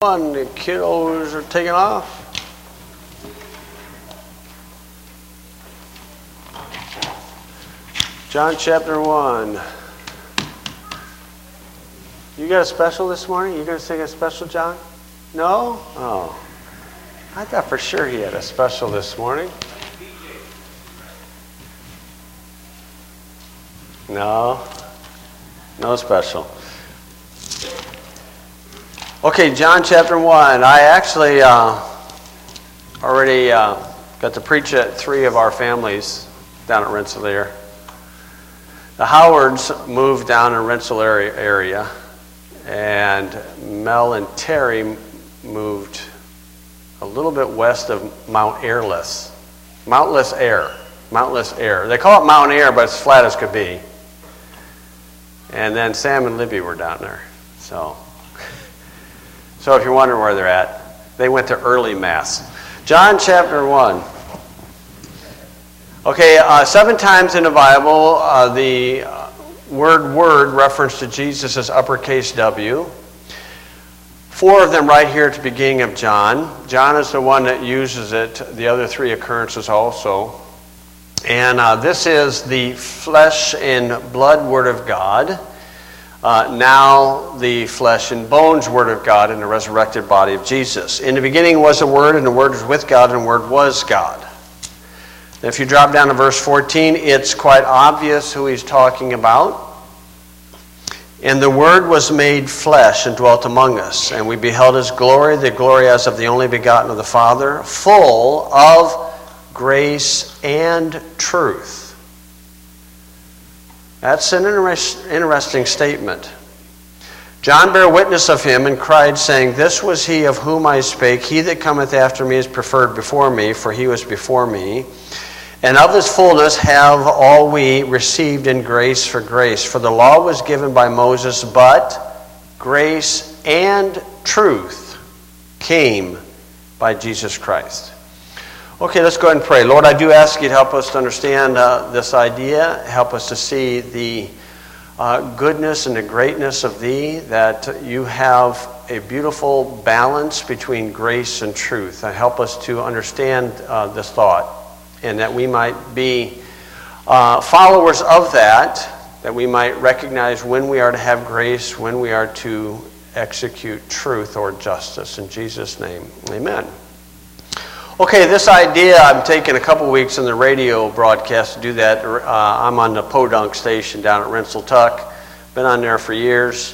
The kiddos are taking off. John chapter 1. You got a special this morning? You going to sing a special, John? No? Oh. I thought for sure he had a special this morning. No? No special. Okay, John chapter 1. I actually already got to preach at 3 of our families down at Rensselaer. The Howards moved down in Rensselaer area, and Mel and Terry moved a little bit west of Mount Airless. Mountless Air. They call it Mount Air, but it's flat as could be. And then Sam and Libby were down there. So if you're wondering where they're at, they went to early Mass. John chapter 1. Okay, 7 times in the Bible, the word reference to Jesus is uppercase W. 4 of them right here at the beginning of John. John is the one that uses it, the other 3 occurrences also. And this is the flesh and blood Word of God. Now the flesh and bones Word of God in the resurrected body of Jesus. In the beginning was the Word, and the Word was with God, and the Word was God. If you drop down to verse 14, it's quite obvious who he's talking about. And the Word was made flesh and dwelt among us, and we beheld his glory, the glory as of the only begotten of the Father, full of grace and truth. That's an interesting statement. John bare witness of him and cried, saying, This was he of whom I spake. He that cometh after me is preferred before me, for he was before me. And of his fullness have all we received in grace for grace. For the law was given by Moses, but grace and truth came by Jesus Christ. Okay, let's go ahead and pray. Lord, I do ask you to help us to understand this idea. Help us to see the goodness and the greatness of Thee, that you have a beautiful balance between grace and truth. Help us to understand this thought, and that we might be followers of that we might recognize when we are to have grace, when we are to execute truth or justice. In Jesus' name, amen. Okay, this idea, I'm taking a couple weeks in the radio broadcast to do that. I'm on the Podunk station down at Rensselaer. Been on there for years.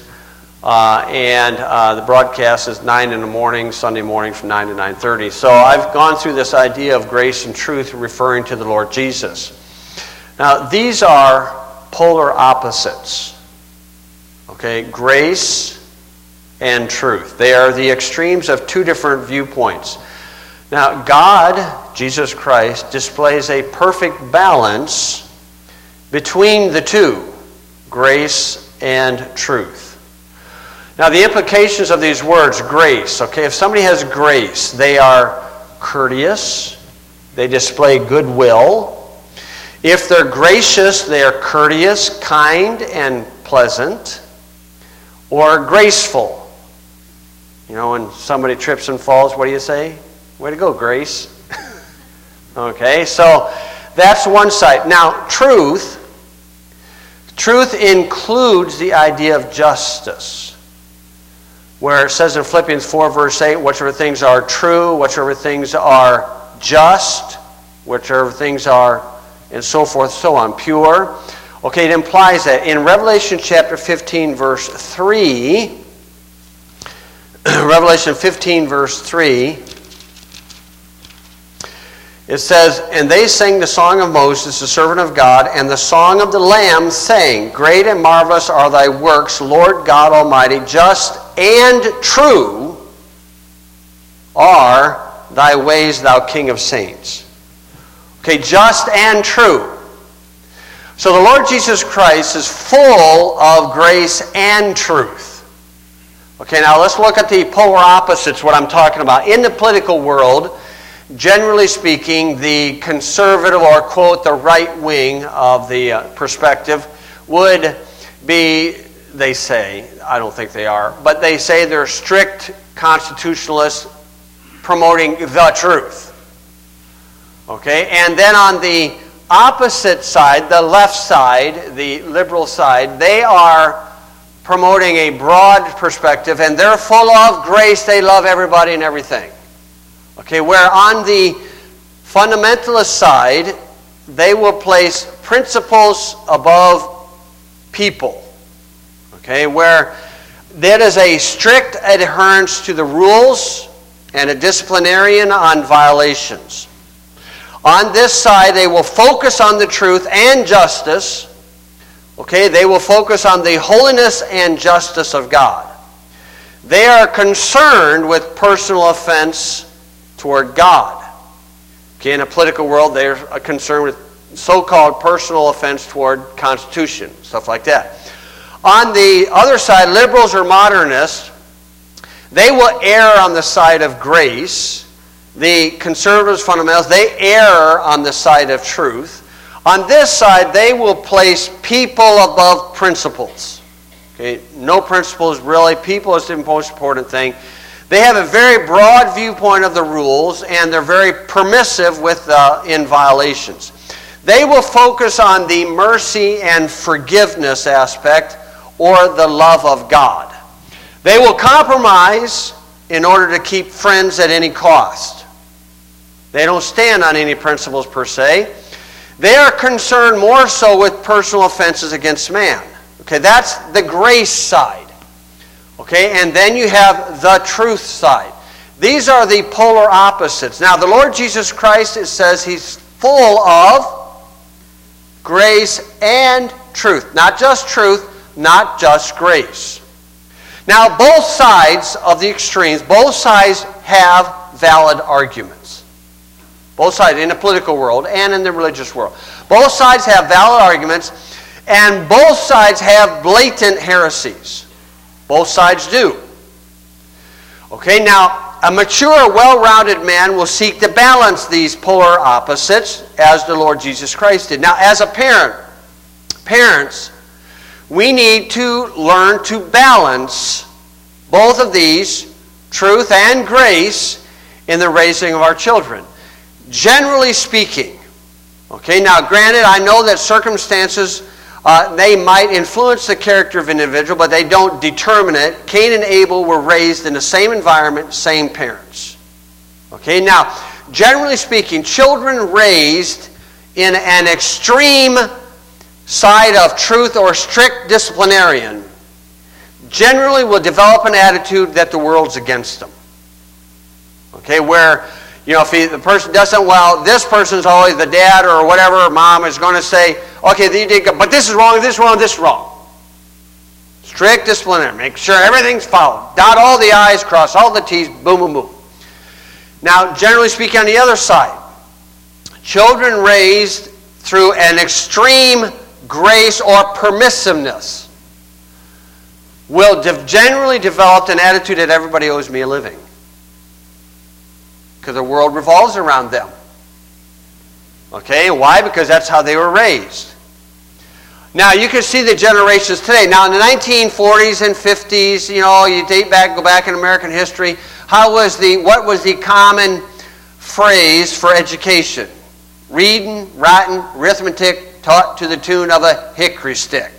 And the broadcast is 9 in the morning, Sunday morning from 9 to 9:30. So I've gone through this idea of grace and truth referring to the Lord Jesus. Now, these are polar opposites. Okay, grace and truth. They are the extremes of 2 different viewpoints. Now, God, Jesus Christ, displays a perfect balance between the 2, grace and truth. Now, the implications of these words, grace, okay, if somebody has grace, they are courteous, they display goodwill. If they're gracious, they are courteous, kind, and pleasant, or graceful. You know, when somebody trips and falls, what do you say? Way to go, Grace. Okay, so that's one side. Now, truth includes the idea of justice, where it says in Philippians 4, verse 8, whatsoever things are true, whatsoever things are just, whatsoever things are, and so forth, so on, pure. Okay, it implies that. In Revelation chapter 15, verse 3, Revelation 15, verse 3, it says, And they sang the song of Moses, the servant of God, and the song of the Lamb, saying, Great and marvelous are thy works, Lord God Almighty, just and true are thy ways, thou King of saints. Okay, just and true. So the Lord Jesus Christ is full of grace and truth. Okay, now let's look at the polar opposites, what I'm talking about. In the political world, generally speaking, the conservative, or quote, the right wing of the perspective would be, they say, I don't think they are, but they say they're strict constitutionalists promoting the truth. Okay, and then on the opposite side, the left side, the liberal side, they are promoting a broad perspective, and they're full of grace. They love everybody and everything. Okay, where on the fundamentalist side, they will place principles above people. Okay, where there is a strict adherence to the rules and a disciplinarian on violations. On this side, they will focus on the truth and justice. Okay, they will focus on the holiness and justice of God. They are concerned with personal offense toward God. Okay, in a political world, they're concerned with so-called personal offense toward Constitution, stuff like that. On the other side, liberals or modernists, they will err on the side of grace. The conservatives, fundamentalists, they err on the side of truth. On this side, they will place people above principles. Okay, no principles really. People is the most important thing. They have a very broad viewpoint of the rules, and they're very permissive with in violations. They will focus on the mercy and forgiveness aspect, or the love of God. They will compromise in order to keep friends at any cost. They don't stand on any principles per se. They are concerned more so with personal offenses against man. Okay, that's the grace side. Okay, and then you have the truth side. These are the polar opposites. Now, the Lord Jesus Christ, it says He's full of grace and truth. Not just truth, not just grace. Now, both sides of the extremes, both sides have valid arguments. Both sides, in the political world and in the religious world. Both sides have valid arguments, and both sides have blatant heresies. Both sides do. Okay, now, a mature, well-rounded man will seek to balance these polar opposites, as the Lord Jesus Christ did. Now, as a parents, we need to learn to balance both of these, truth and grace, in the raising of our children. Generally speaking, okay, now granted, I know that circumstances, they might influence the character of an individual, but they don't determine it. Cain and Abel were raised in the same environment, same parents. Okay, now, generally speaking, children raised in an extreme side of truth or strict disciplinarian generally will develop an attitude that the world's against them. Okay, where, you know, if the person doesn't, well, this person's always the dad or whatever, mom is going to say, okay, you did good, but this is wrong, this is wrong, this is wrong. Strict disciplinarian. Make sure everything's followed. Dot all the I's, cross all the T's, boom, boom, boom. Now, generally speaking, on the other side, children raised through an extreme grace or permissiveness will generally develop an attitude that everybody owes me a living. Because the world revolves around them. Okay, why? Because that's how they were raised. Now, you can see the generations today. Now, in the 1940s and 50s, you know, you go back in American history, what was the common phrase for education? Reading, writing, arithmetic, taught to the tune of a hickory stick.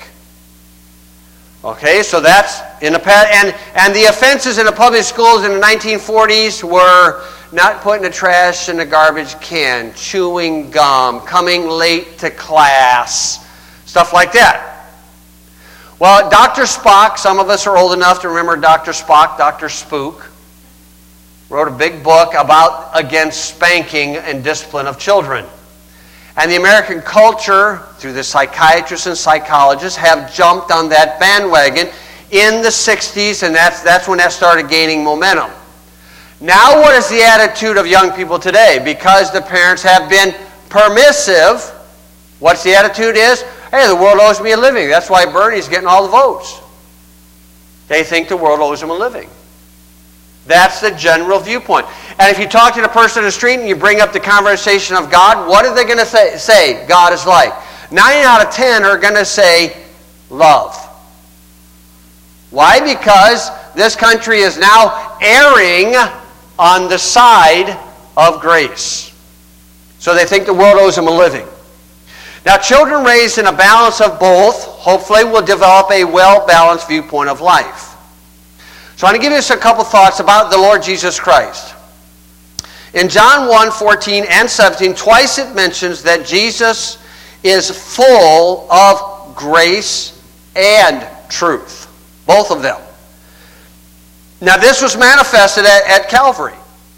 Okay, so that's in the past. And the offenses in the public schools in the 1940s were not putting the trash in the garbage can, chewing gum, coming late to class, stuff like that. Well, Dr. Spock, some of us are old enough to remember Dr. Spock, Dr. Spook, wrote a big book against spanking and discipline of children. And the American culture, through the psychiatrists and psychologists, have jumped on that bandwagon in the 60s, and that's when that started gaining momentum. Now, what is the attitude of young people today? Because the parents have been permissive, what's the attitude is? Hey, the world owes me a living. That's why Bernie's getting all the votes. They think the world owes them a living. That's the general viewpoint. And if you talk to the person in the street and you bring up the conversation of God, what are they going to say God is like? 9 out of 10 are going to say love. Why? Because this country is now erring on the side of grace. So they think the world owes them a living. Now, children raised in a balance of both, hopefully, will develop a well-balanced viewpoint of life. So I'm going to give you just a couple thoughts about the Lord Jesus Christ. In John 1:14 and 17, twice it mentions that Jesus is full of grace and truth. Both of them. Now, this was manifested at Calvary.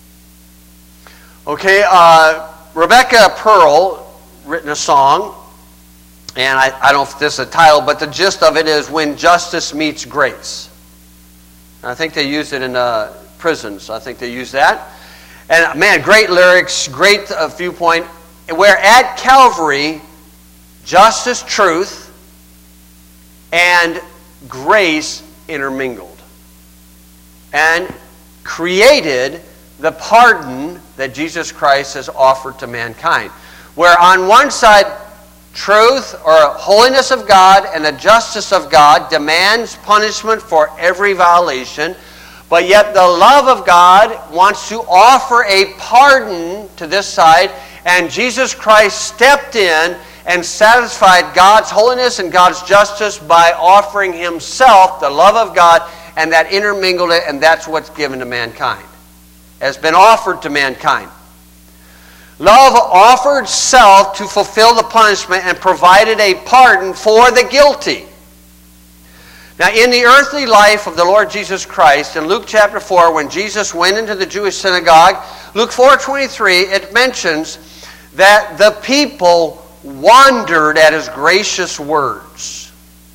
Okay, Rebecca Pearl written a song, and I don't know if this is a title, but the gist of it is When Justice Meets Grace. I think they used it in prisons. I think they used that. And man, great lyrics, great viewpoint. Where at Calvary, justice, truth, and grace intermingled. And created the pardon that Jesus Christ has offered to mankind. Where on one side, truth or holiness of God and the justice of God demands punishment for every violation, but yet the love of God wants to offer a pardon to this side, and Jesus Christ stepped in and satisfied God's holiness and God's justice by offering himself, the love of God, and that intermingled it, and that's what's given to mankind. Has been offered to mankind. Love offered self to fulfill the punishment and provided a pardon for the guilty. Now, in the earthly life of the Lord Jesus Christ, in Luke chapter 4, when Jesus went into the Jewish synagogue, Luke 4:23, it mentions that the people wondered at his gracious words.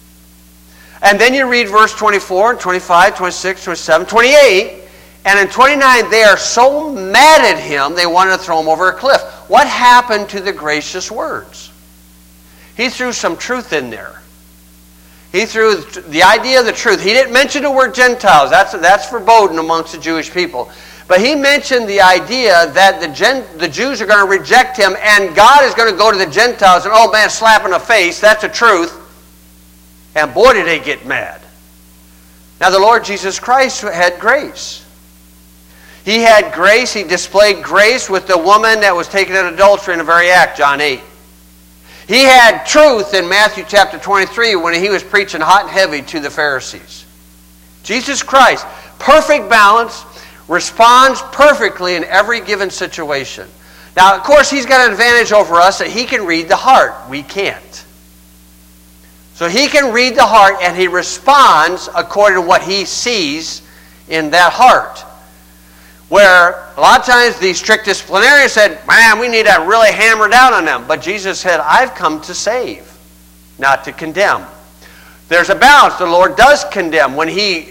And then you read verse 24, and 25, 26, 27, 28, and in 29, they are so mad at him, they wanted to throw him over a cliff. What happened to the gracious words? He threw some truth in there. He threw the idea of the truth. He didn't mention the word Gentiles. That's verboten amongst the Jewish people. But he mentioned the idea that the Jews are going to reject him, and God is going to go to the Gentiles and, oh man, slap in the face. That's the truth. And boy, did they get mad. Now, the Lord Jesus Christ had grace. He had grace. He displayed grace with the woman that was taken in adultery in the very act, John 8. He had truth in Matthew chapter 23 when he was preaching hot and heavy to the Pharisees. Jesus Christ, perfect balance, responds perfectly in every given situation. Now, of course, he's got an advantage over us that he can read the heart. We can't. So he can read the heart and he responds according to what he sees in that heart. Where a lot of times the strict disciplinarians said, man, we need to really hammer down on them. But Jesus said, I've come to save, not to condemn. There's a balance. The Lord does condemn. When he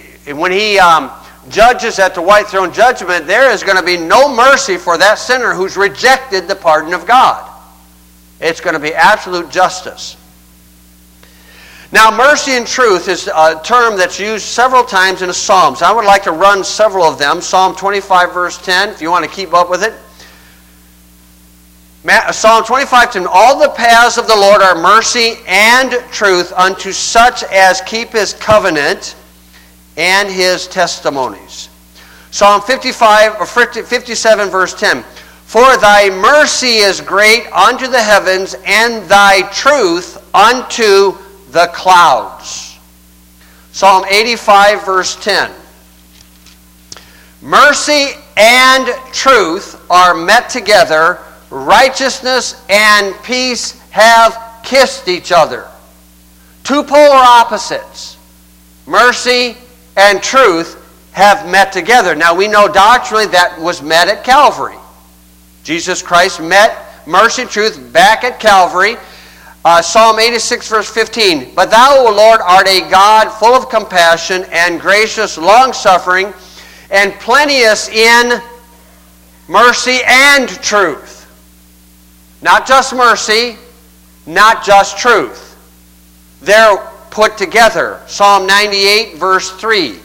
judges at the white throne judgment, there is going to be no mercy for that sinner who's rejected the pardon of God. It's going to be absolute justice. Now, mercy and truth is a term that's used several times in the Psalms. I would like to run several of them. Psalm 25, verse 10, if you want to keep up with it. Psalm 25:10, all the paths of the Lord are mercy and truth unto such as keep his covenant and his testimonies. Psalm 57, verse 10, for thy mercy is great unto the heavens, and thy truth unto the clouds. Psalm 85, verse 10. Mercy and truth are met together. Righteousness and peace have kissed each other. Two polar opposites. Mercy and truth have met together. Now we know doctrinally that was met at Calvary. Jesus Christ met mercy and truth back at Calvary. Psalm 86, verse 15. But thou, O Lord, art a God full of compassion and gracious, long-suffering, and plenteous in mercy and truth. Not just mercy, not just truth. They're put together. Psalm 98, verse 3.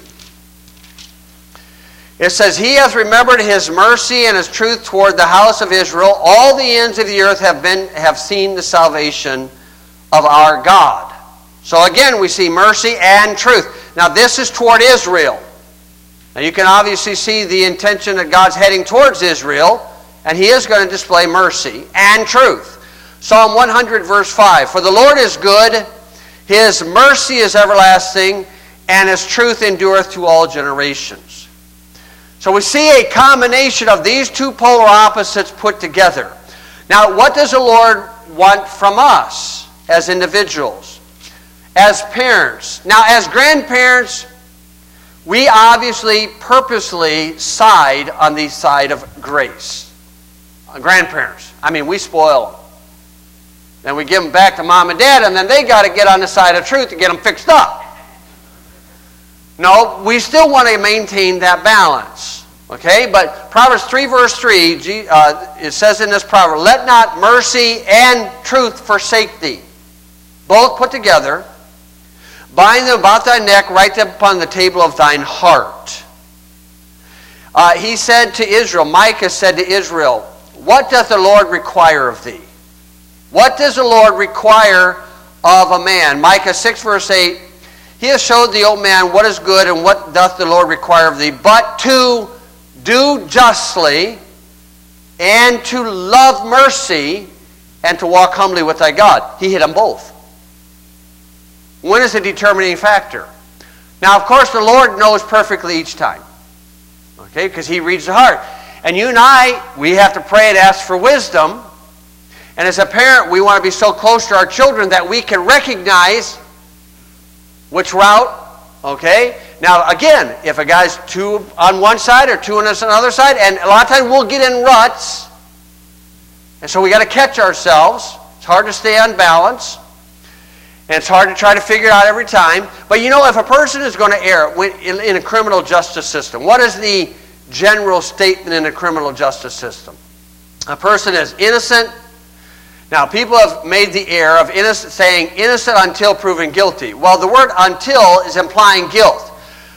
It says, he hath remembered his mercy and his truth toward the house of Israel. All the ends of the earth have seen the salvation of our God. So again, we see mercy and truth. Now this is toward Israel. Now you can obviously see the intention that God's heading towards Israel, and He is going to display mercy and truth. Psalm 100 verse 5, "For the Lord is good, His mercy is everlasting, and His truth endureth to all generations." So we see a combination of these two polar opposites put together. Now, what does the Lord want from us as individuals, as parents? Now, as grandparents, we obviously purposely side on the side of grace. Grandparents, I mean, we spoil them. Then we give them back to mom and dad, and then they got to get on the side of truth to get them fixed up. No, we still want to maintain that balance. Okay, but Proverbs 3 verse 3, it says in this proverb, "Let not mercy and truth forsake thee. Both put together, bind them about thy neck, write them upon the table of thine heart." He said to Israel, Micah said to Israel, "What doth the Lord require of thee?" What does the Lord require of a man? Micah 6 verse 8, "He has showed thee, O man, what is good, and what doth the Lord require of thee, but to do justly, and to love mercy, and to walk humbly with thy God." He hit them both. When is the determining factor? Now, of course, the Lord knows perfectly each time. Okay, because He reads the heart. And you and I, we have to pray and ask for wisdom. And as a parent, we want to be so close to our children that we can recognize which route, okay? Now, again, if a guy's two on one side or two on another side, and a lot of times we'll get in ruts, and so we got to catch ourselves. It's hard to stay on balance, and it's hard to try to figure it out every time. But you know, if a person is going to err in a criminal justice system, what is the general statement in a criminal justice system? A person is innocent. Now, people have made the error of saying innocent until proven guilty. Well, the word "until" is implying guilt.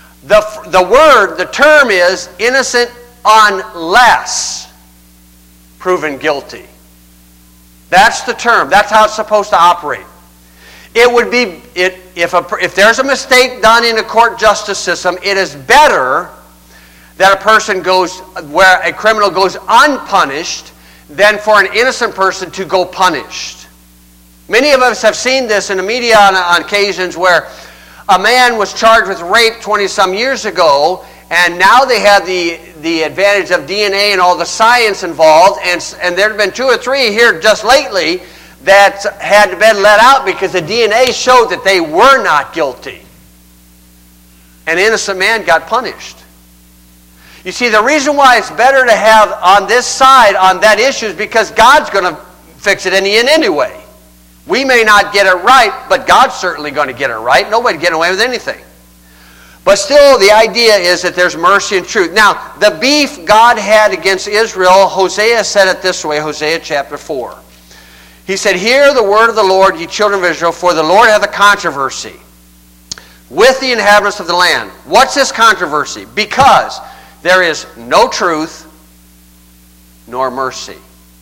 The term is innocent unless proven guilty. That's the term. That's how it's supposed to operate. It would be, if there's a mistake done in a court justice system, it is better that a person goes, where a criminal goes unpunished, than for an innocent person to go punished. Many of us have seen this in the media on occasions where a man was charged with rape 20-some years ago, and now they have the advantage of DNA and all the science involved, and there have been 2 or 3 here just lately that had been let out because the DNA showed that they were not guilty. An innocent man got punished. You see, the reason why it's better to have on this side on that issue is because God's going to fix it in the end anyway. We may not get it right, but God's certainly going to get it right. Nobody's getting away with anything. But still, the idea is that there's mercy and truth. Now, the beef God had against Israel, Hosea said it this way, Hosea chapter 4. He said, "Hear the word of the Lord, ye children of Israel, for the Lord hath a controversy with the inhabitants of the land." What's this controversy? Because there is no truth nor mercy.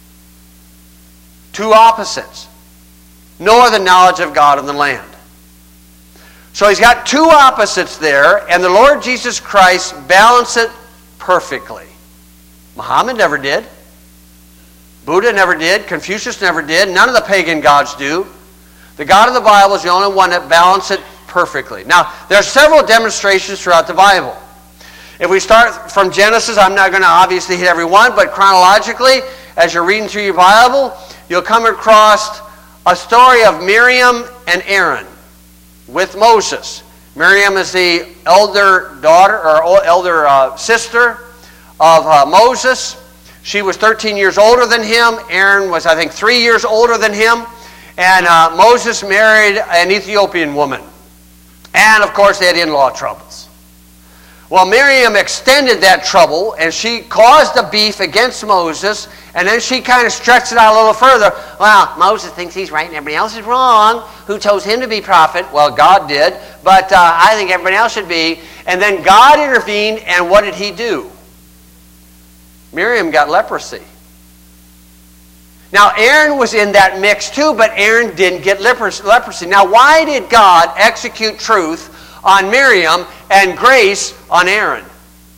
Two opposites. Nor the knowledge of God in the land. So He's got two opposites there, and the Lord Jesus Christ balanced it perfectly. Muhammad never did. Buddha never did. Confucius never did. None of the pagan gods do. The God of the Bible is the only one that balanced it perfectly. Now, there are several demonstrations throughout the Bible. If we start from Genesis, I'm not going to obviously hit every one, but chronologically, as you're reading through your Bible, you'll come across a story of Miriam and Aaron with Moses. Miriam is the elder daughter or elder sister of Moses. She was 13 years older than him. Aaron was, I think, 3 years older than him. And Moses married an Ethiopian woman. And, of course, they had in-law troubles. Well, Miriam extended that trouble, and she caused a beef against Moses, and then she kind of stretched it out a little further. Well, Moses thinks he's right and everybody else is wrong. Who chose him to be prophet? Well, God did, but I think everybody else should be. And then God intervened, and what did He do? Miriam got leprosy. Now, Aaron was in that mix too, but Aaron didn't get leprosy. Now, why did God execute truth on Miriam and grace on Aaron?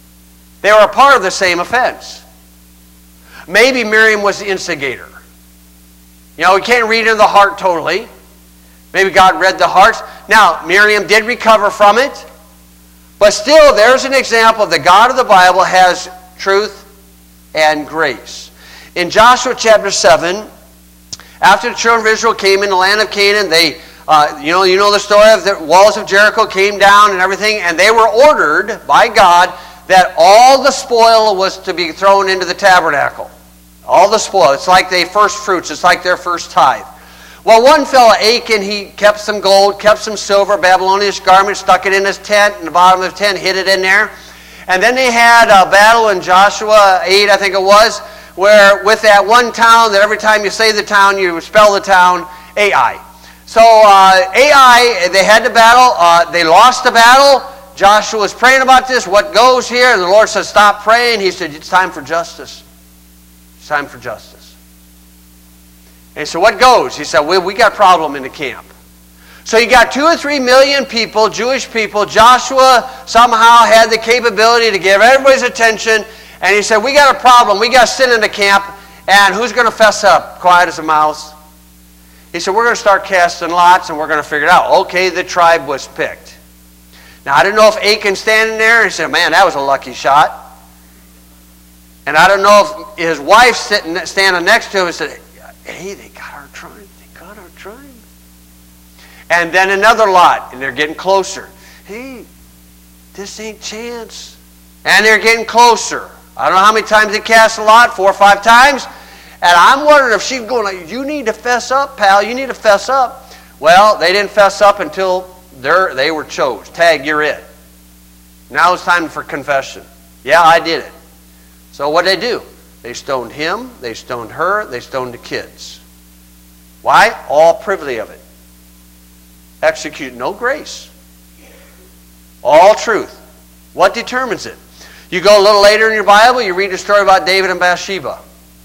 They were a part of the same offense. Maybe Miriam was the instigator. You know, we can't read into the heart totally. Maybe God read the hearts. Now, Miriam did recover from it. But still, there's an example. The God of the Bible has truth and grace. In Joshua chapter 7, after the children of Israel came in the land of Canaan, they, you know the story of the walls of Jericho came down and everything, and they were ordered by God that all the spoil was to be thrown into the tabernacle. All the spoil. It's like the first fruits. It's like their first tithe. Well, one fellow, Achan, he kept some gold, kept some silver, Babylonian garment, stuck it in his tent, in the bottom of the tent, hid it in there. And then they had a battle in Joshua 8, I think it was, where with that one town, that every time you say the town, you spell the town, Ai. So Ai, they had the battle. They lost the battle. Joshua was praying about this. What goes here? And the Lord said, stop praying. He said, it's time for justice. It's time for justice. And so what goes? He said, we got a problem in the camp. So you got 2 or 3 million people, Jewish people. Joshua somehow had the capability to give everybody's attention. And he said, we got a problem. We got sin in the camp. And who's going to fess up? Quiet as a mouse. He said, we're going to start casting lots and we're going to figure it out. Okay, the tribe was picked. Now, I don't know if Achan's standing there. He said, man, that was a lucky shot. And I don't know if his wife standing next to him and said, hey, they got our tribe. They got our tribe. And then another lot, and they're getting closer. Hey, this ain't chance. And they're getting closer. I don't know how many times they cast a lot, 4 or 5 times. And I'm wondering if she's going like, you need to fess up, pal. You need to fess up. Well, they didn't fess up until they were chose. Tag, you're it. Now it's time for confession. Yeah, I did it. So what did they do? They stoned him, they stoned her, they stoned the kids. Why? All privily of it. Execute no grace. All truth. What determines it? You go a little later in your Bible, you read the story about David and Bathsheba.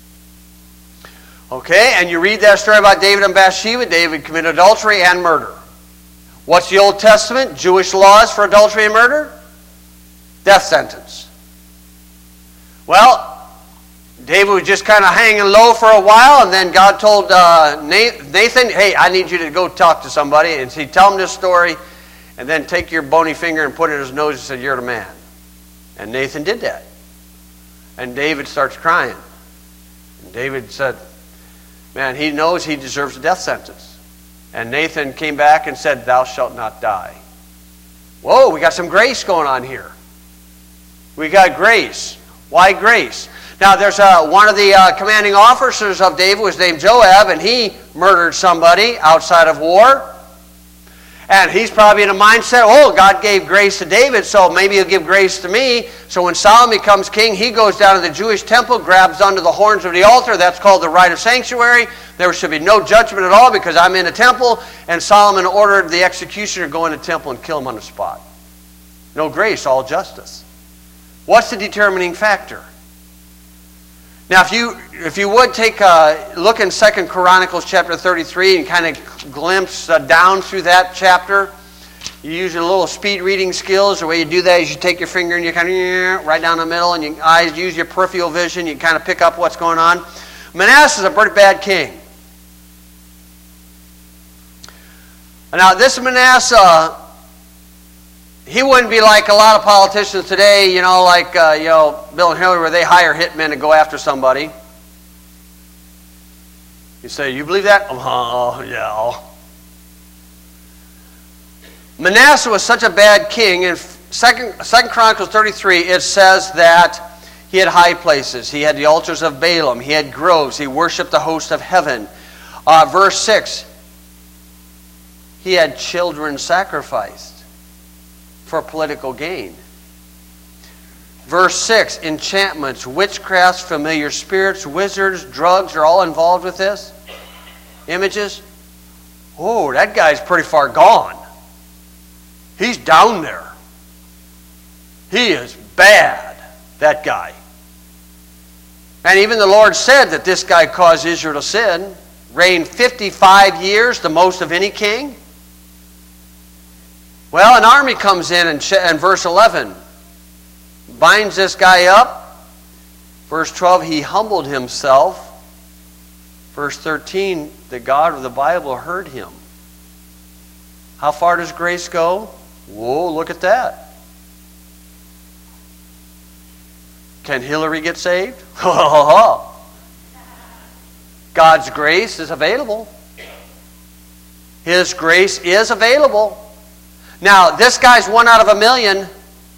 Okay, and you read that story about David and Bathsheba. David committed adultery and murder. What's the Old Testament? Jewish laws for adultery and murder? Death sentence. Well, David was just kind of hanging low for a while, and then God told Nathan, hey, I need you to go talk to somebody. And he'd tell him this story, and then take your bony finger and put it in his nose and said, you're the man. And Nathan did that. And David starts crying. And David said, man, he knows he deserves a death sentence. And Nathan came back and said, thou shalt not die. Whoa, we got some grace going on here. We got grace. Why grace? Now, there's one of the commanding officers of David was named Joab, and he murdered somebody outside of war. And he's probably in a mindset, oh, God gave grace to David, so maybe he'll give grace to me. So when Solomon becomes king, he goes down to the Jewish temple, grabs onto the horns of the altar. That's called the rite of sanctuary. There should be no judgment at all because I'm in the temple. And Solomon ordered the executioner to go in the temple and kill him on the spot. No grace, all justice. What's the determining factor? Now, if you would take a look in 2 Chronicles chapter 33 and kind of glimpse down through that chapter, you use your little speed reading skills. The way you do that is you take your finger and you kind of right down the middle, and your eyes use your peripheral vision. You kind of pick up what's going on. Manasseh is a pretty bad king. Now, this Manasseh, he wouldn't be like a lot of politicians today, like Bill and Hillary, where they hire hitmen to go after somebody. You say, you believe that? Oh, yeah. Manasseh was such a bad king. In 2 Chronicles 33, it says that he had high places. He had the altars of Balaam. He had groves. He worshipped the host of heaven. Verse 6, he had children sacrificed for political gain. Verse 6, enchantments, witchcrafts, familiar spirits, wizards, drugs are all involved with this. Images. Oh, that guy's pretty far gone. He's down there. He is bad, that guy. And even the Lord said that this guy caused Israel to sin, reigned 55 years, the most of any king. Well, an army comes in verse 11. binds this guy up. Verse 12, he humbled himself. Verse 13, the God of the Bible heard him. How far does grace go? Whoa, look at that. Can Hillary get saved? God's grace is available. His grace is available. Now, this guy's 1 out of 1,000,000.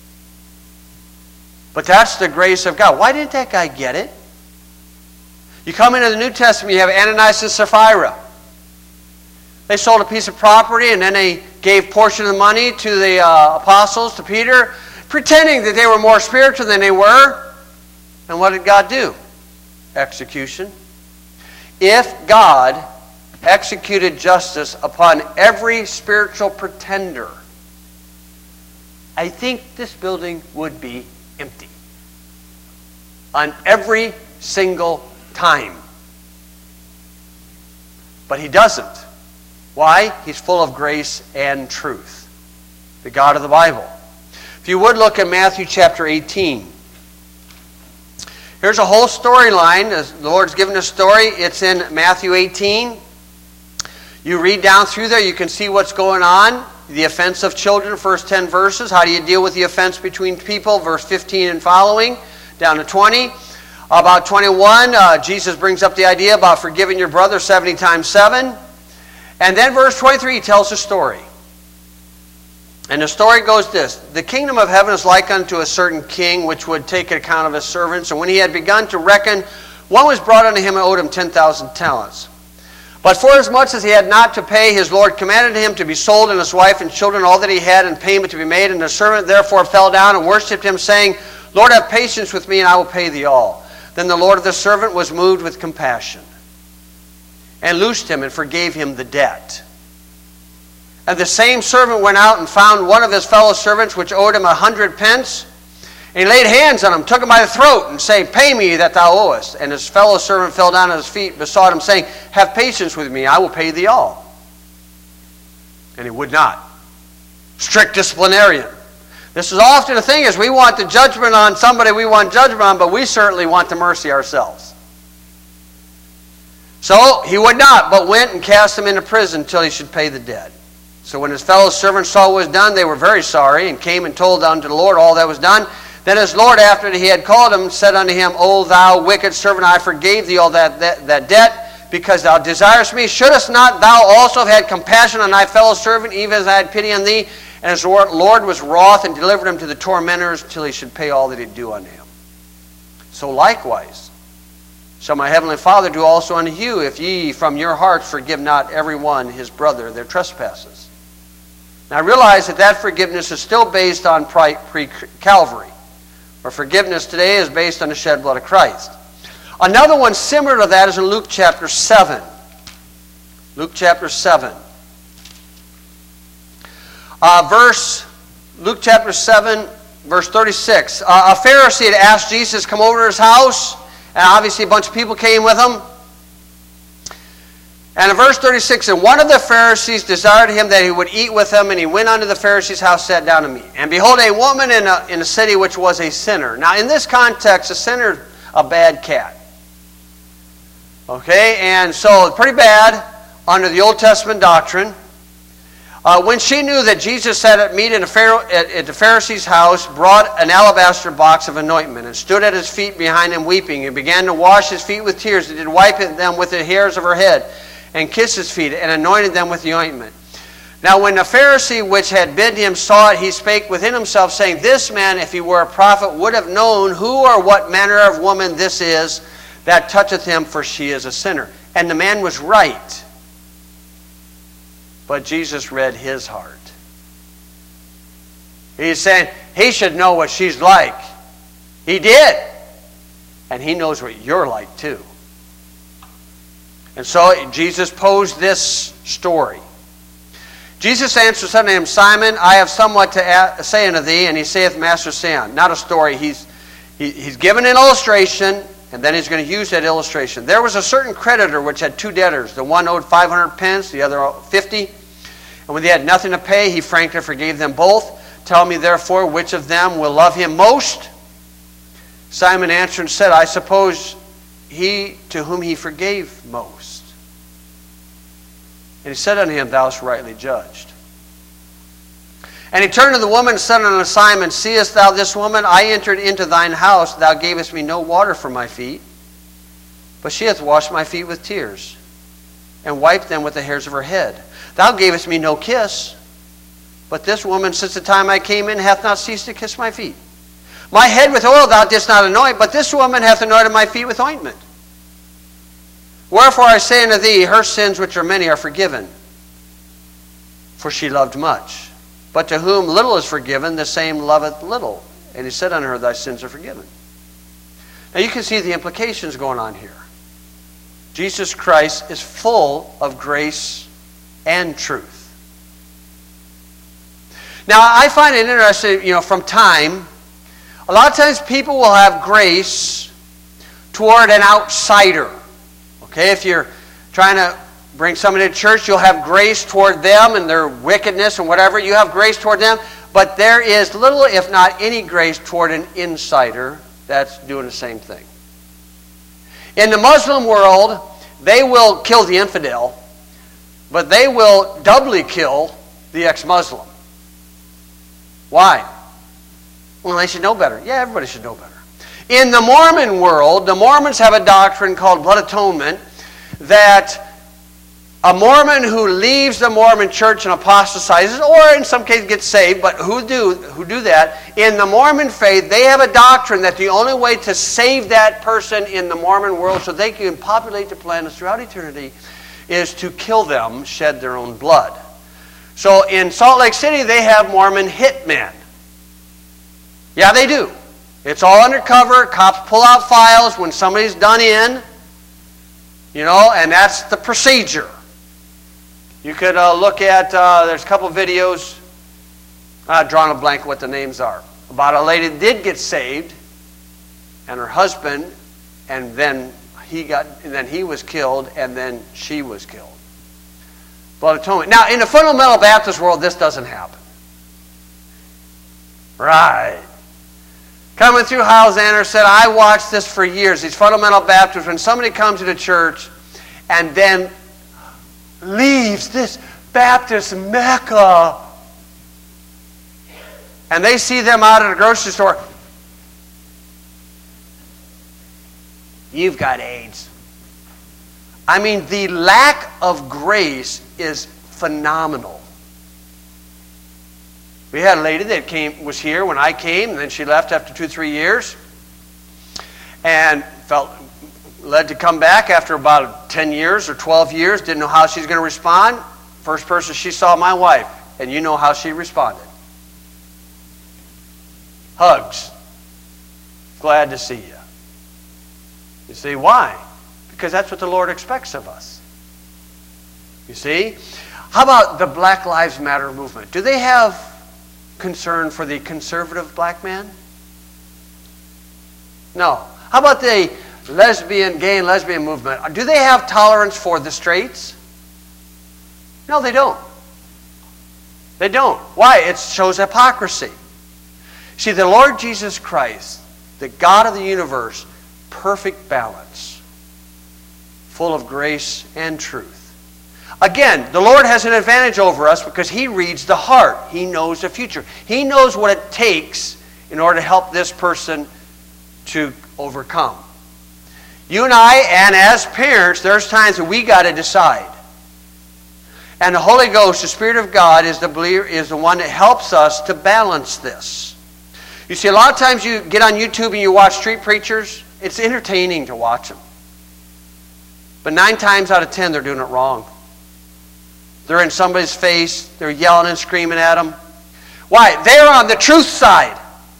But that's the grace of God. Why didn't that guy get it? You come into the New Testament, you have Ananias and Sapphira. They sold a piece of property and then they gave portion of the money to the apostles, to Peter, pretending that they were more spiritual than they were. And what did God do? Execution. If God executed justice upon every spiritual pretender, I think this building would be empty. On every single time. But he doesn't. Why? He's full of grace and truth. The God of the Bible. If you would look at Matthew chapter 18. Here's a whole storyline. The Lord's given a story. It's in Matthew 18. You read down through there, you can see what's going on. The offense of children, first 10 verses. How do you deal with the offense between people? Verse 15 and following, down to 20. About 21, Jesus brings up the idea about forgiving your brother 70 times 7. And then verse 23, he tells a story. And the story goes this. The kingdom of heaven is like unto a certain king, which would take account of his servants. And when he had begun to reckon, one was brought unto him and owed him 10,000 talents. But forasmuch as he had not to pay, his Lord commanded him to be sold, and his wife and children, all that he had, and payment to be made. And the servant therefore fell down and worshipped him, saying, Lord, have patience with me, and I will pay thee all. Then the Lord of the servant was moved with compassion, and loosed him, and forgave him the debt. And the same servant went out and found one of his fellow servants, which owed him 100 pence. And he laid hands on him, took him by the throat, and said, Pay me that thou owest. And his fellow servant fell down at his feet, besought him, saying, Have patience with me, I will pay thee all. And he would not. Strict disciplinarian. This is often a thing, is we want the judgment on somebody we want judgment on, but we certainly want the mercy ourselves. So he would not, but went and cast him into prison till he should pay the debt. So when his fellow servants saw what was done, they were very sorry, and came and told unto the Lord all that was done. Then his Lord, after he had called him, said unto him, O thou wicked servant, I forgave thee all that debt, because thou desirest me. Shouldest not thou also have had compassion on thy fellow servant, even as I had pity on thee? And his Lord was wroth, and delivered him to the tormentors, till he should pay all that he due unto him. So likewise shall my heavenly Father do also unto you, if ye from your hearts forgive not every one his brother their trespasses. Now realize that forgiveness is still based on pre-Calvary. Or forgiveness today is based on the shed blood of Christ. Another one similar to that is in Luke chapter 7. Luke chapter 7. Luke chapter 7, verse 36. A Pharisee had asked Jesus to come over to his house, and obviously a bunch of people came with him. And in verse 36, and one of the Pharisees desired him that he would eat with him, and he went unto the Pharisee's house, sat down to meat. And behold, a woman in a city which was a sinner. Now in this context, a sinner is a bad cat. Okay, and so pretty bad under the Old Testament doctrine. When she knew that Jesus sat at meat at the Pharisee's house, brought an alabaster box of anointment, and stood at his feet behind him weeping, and began to wash his feet with tears, and did wipe them with the hairs of her head, and kissed his feet, and anointed them with the ointment. Now when the Pharisee which had bidden him saw it, he spake within himself, saying, This man, if he were a prophet, would have known who or what manner of woman this is that toucheth him, for she is a sinner. And the man was right. But Jesus read his heart. He's saying, he should know what she's like. He did. And he knows what you're like too. And so Jesus posed this story. Jesus answered unto him, Simon, I have somewhat to say unto thee. And he saith, Master, say on. Not a story. He's given an illustration, and then he's going to use that illustration. There was a certain creditor which had two debtors. The one owed 500 pence, the other 50. And when they had nothing to pay, he frankly forgave them both. Tell me therefore, which of them will love him most? Simon answered and said, I suppose he to whom he forgave most. And he said unto him, Thou hast rightly judged. And he turned to the woman and said unto Simon, Seest thou this woman? I entered into thine house. Thou gavest me no water for my feet, but she hath washed my feet with tears, and wiped them with the hairs of her head. Thou gavest me no kiss, but this woman, since the time I came in, hath not ceased to kiss my feet. My head with oil thou didst not anoint, but this woman hath anointed my feet with ointment. Wherefore I say unto thee, her sins which are many are forgiven, for she loved much. But to whom little is forgiven, the same loveth little. And he said unto her, Thy sins are forgiven. Now you can see the implications going on here. Jesus Christ is full of grace and truth. Now I find it interesting, from time, a lot of times people will have grace toward an outsider. Okay, if you're trying to bring somebody to church, you'll have grace toward them and their wickedness and whatever. You have grace toward them. But there is little, if not any, grace toward an insider that's doing the same thing. In the Muslim world, they will kill the infidel, but they will doubly kill the ex-Muslim. Why? Well, they should know better. Yeah, everybody should know better. In the Mormon world, the Mormons have a doctrine called blood atonement, that a Mormon who leaves the Mormon church and apostatizes, or in some cases gets saved, but who do that, in the Mormon faith, they have a doctrine that the only way to save that person in the Mormon world so they can populate the planet throughout eternity is to kill them, shed their own blood. So in Salt Lake City, they have Mormon hitmen. Yeah, they do. It's all undercover. Cops pull out files when somebody's done in, and that's the procedure. You could look at, there's a couple of videos, I've drawn a blank what the names are, about a lady that did get saved, and her husband, and then he was killed, and then she was killed. Blood atonement. Now, in the fundamental Baptist world, this doesn't happen. Right. Coming through Hausander said, I watched this for years. These fundamental Baptists, when somebody comes to the church and then leaves this Baptist Mecca, and they see them out at a grocery store, you've got AIDS. I mean, the lack of grace is phenomenal. We had a lady that was here when I came, and then she left after 2-3 years, and felt led to come back after about 10 years or 12 years. Didn't know how she's going to respond. First person she saw, my wife, and you know how she responded. Hugs. Glad to see you. You see, why? Because that's what the Lord expects of us. You see? How about the Black Lives Matter movement? Do they have concern for the conservative black man? No. How about the gay and lesbian movement? Do they have tolerance for the straights? No, they don't. They don't. Why? It shows hypocrisy. See, the Lord Jesus Christ, the God of the universe, perfect balance, full of grace and truth. Again, the Lord has an advantage over us because He reads the heart. He knows the future. He knows what it takes in order to help this person to overcome. You and I, and as parents, there's times that we got to decide. And the Holy Ghost, the Spirit of God, is the one that helps us to balance this. You see, a lot of times you get on YouTube and you watch street preachers. It's entertaining to watch them. But 9 times out of 10, they're doing it wrong. They're in somebody's face. They're yelling and screaming at them. Why? They're on the truth side.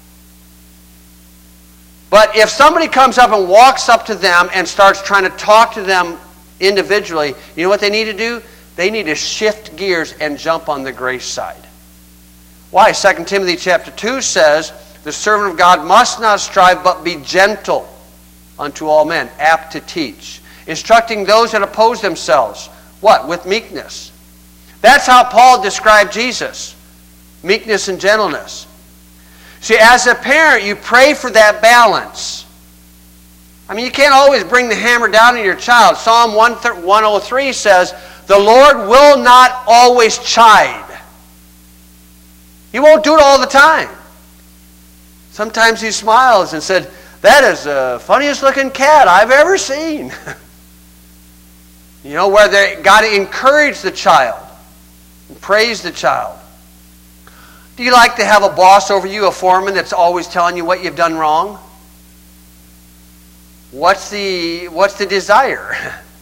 But if somebody comes up and walks up to them and starts trying to talk to them individually, you know what they need to do? They need to shift gears and jump on the grace side. Why? 2 Timothy chapter 2 says, the servant of God must not strive, but be gentle unto all men, apt to teach, instructing those that oppose themselves. What? With meekness. That's how Paul described Jesus. Meekness and gentleness. See, as a parent, you pray for that balance. I mean, you can't always bring the hammer down on your child. Psalm 103 says, the Lord will not always chide. He won't do it all the time. Sometimes he smiles and said, that is the funniest looking cat I've ever seen. You know, where they got to encourage the child and praise the child. Do you like to have a boss over you, a foreman that's always telling you what you've done wrong? What's the desire?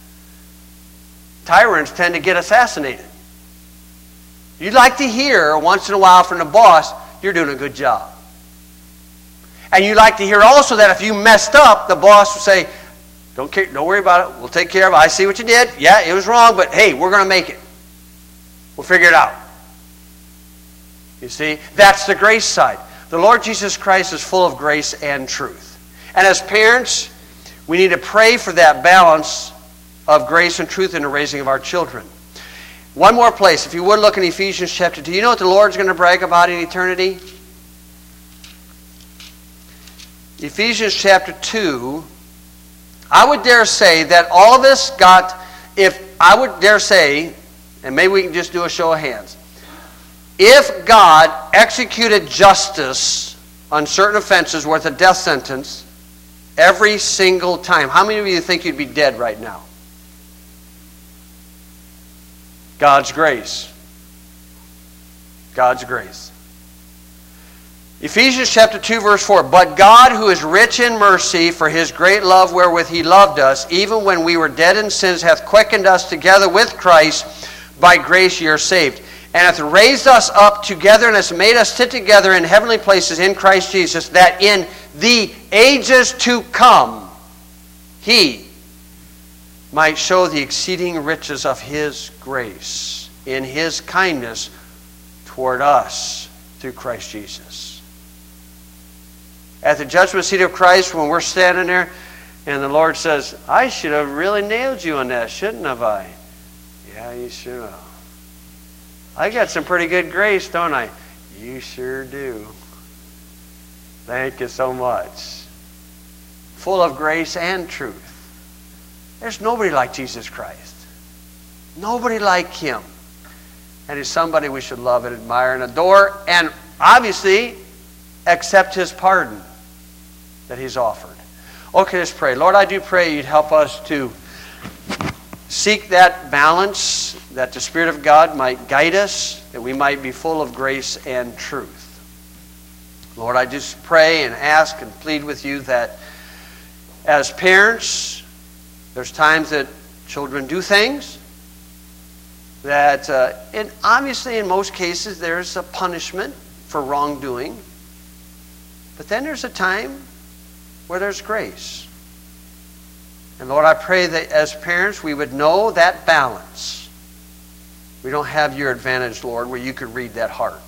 Tyrants tend to get assassinated. You'd like to hear once in a while from the boss, you're doing a good job. And you'd like to hear also that if you messed up, the boss will say, don't worry about it. We'll take care of it. I see what you did. Yeah, it was wrong, but hey, we're going to make it. We'll figure it out. You see, that's the grace side. The Lord Jesus Christ is full of grace and truth. And as parents, we need to pray for that balance of grace and truth in the raising of our children. One more place, if you would look in Ephesians chapter 2. You know what the Lord's going to brag about in eternity? Ephesians chapter 2, I would dare say that all of us got, I would dare say, and maybe we can just do a show of hands, if God executed justice on certain offenses worth a death sentence every single time, how many of you think you'd be dead right now? God's grace. God's grace. Ephesians chapter 2, verse 4. But God, who is rich in mercy, for his great love wherewith he loved us, even when we were dead in sins, hath quickened us together with Christ. By grace ye are saved. And hath raised us up together, and hath made us sit together in heavenly places in Christ Jesus, that in the ages to come he might show the exceeding riches of his grace in his kindness toward us through Christ Jesus. At the judgment seat of Christ, when we're standing there and the Lord says, I should have really nailed you on that, shouldn't have I? Yeah, you should have. I got some pretty good grace, don't I? You sure do. Thank you so much. Full of grace and truth. There's nobody like Jesus Christ. Nobody like him. And he's somebody we should love and admire and adore, and obviously accept his pardon that he's offered. Okay, let's pray. Lord, I do pray you'd help us to seek that balance, that the Spirit of God might guide us, that we might be full of grace and truth. Lord, I just pray and ask and plead with you that as parents, there's times that children do things that, and obviously in most cases there's a punishment for wrongdoing. But then there's a time where there's grace. And Lord, I pray that as parents we would know that balance. We don't have your advantage, Lord, where you could read that heart,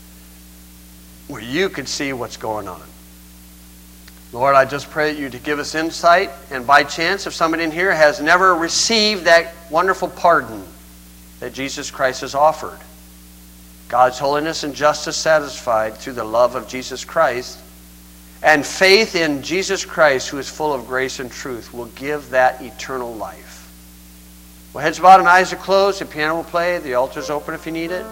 where you could see what's going on. Lord, I just pray that you to give us insight, and by chance, if somebody in here has never received that wonderful pardon that Jesus Christ has offered, God's holiness and justice satisfied through the love of Jesus Christ, and faith in Jesus Christ, who is full of grace and truth, will give that eternal life. Well, heads bowed and eyes are closed. The piano will play. The altar's open if you need it.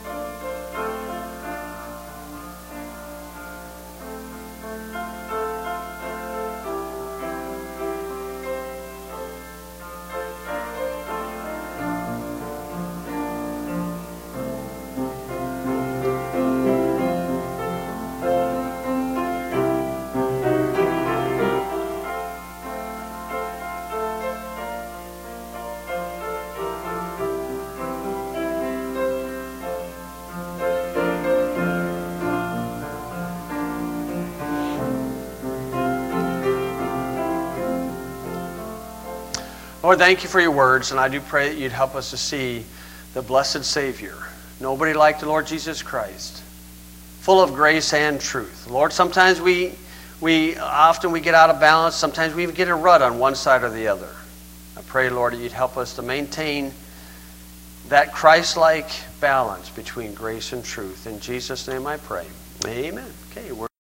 Lord, thank you for your words, and I do pray that you'd help us to see the blessed Savior. Nobody like the Lord Jesus Christ, full of grace and truth. Lord, sometimes we often get out of balance. Sometimes we even get a rut on one side or the other. I pray, Lord, that you'd help us to maintain that Christ-like balance between grace and truth. In Jesus' name I pray. Amen. Okay,